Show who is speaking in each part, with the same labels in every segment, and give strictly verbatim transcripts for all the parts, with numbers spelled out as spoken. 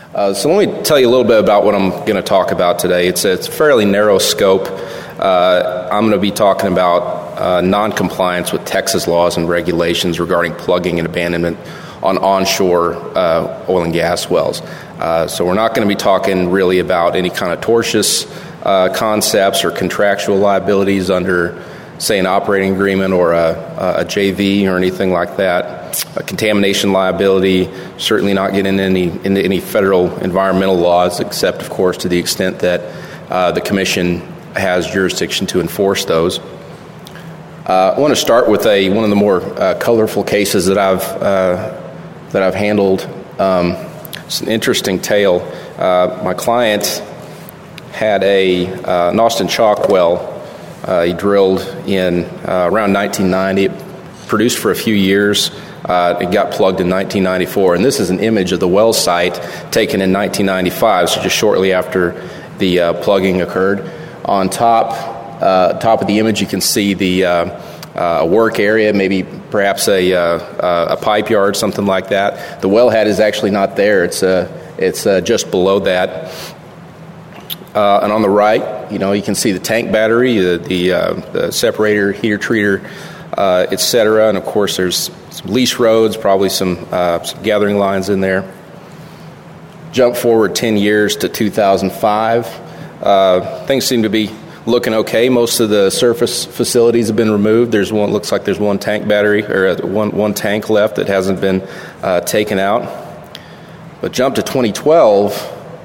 Speaker 1: Uh, so let me tell you a little bit about what I'm going to talk about today. It's a, it's a fairly narrow scope. Uh, I'm going to be talking about uh, noncompliance with Texas laws and regulations regarding plugging and abandonment on onshore uh, oil and gas wells. Uh, so we're not going to be talking really about any kind of tortious uh, concepts or contractual liabilities under, say, an operating agreement or a, a J V or anything like that. A contamination liability, certainly not getting any, into any federal environmental laws, except, of course, to the extent that uh, the Commission has jurisdiction to enforce those. Uh, I want to start with a one of the more uh, colorful cases that I've uh, that I've handled. Um, it's an interesting tale. Uh, my client had a uh, an Austin Chalk well. Uh, he drilled in uh, around nineteen ninety. It produced for a few years. Uh, it got plugged in nineteen ninety-four, and this is an image of the well site taken in nineteen ninety-five, so just shortly after the uh, plugging occurred. On top, uh, top of the image, you can see the uh, uh, work area, maybe perhaps a uh, a pipe yard, something like that. The wellhead is actually not there; it's uh, it's uh, just below that. Uh, and on the right, you know, you can see the tank battery, the the, uh, the separator, heater treater, uh, et cetera. And of course, there's some lease roads, probably some, uh, some gathering lines in there. Jump forward ten years to two thousand five. Uh, things seem to be looking okay. Most of the surface facilities have been removed. There's one, looks like there's one tank battery or one one tank left that hasn't been uh, taken out. But jump to twenty twelve,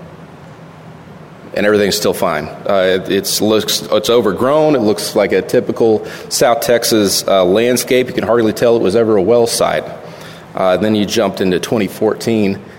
Speaker 1: and everything's still fine. Uh, it, it's looks it's overgrown. It looks like a typical South Texas uh, landscape. You can hardly tell it was ever a well site. Uh, then you jumped into twenty fourteen.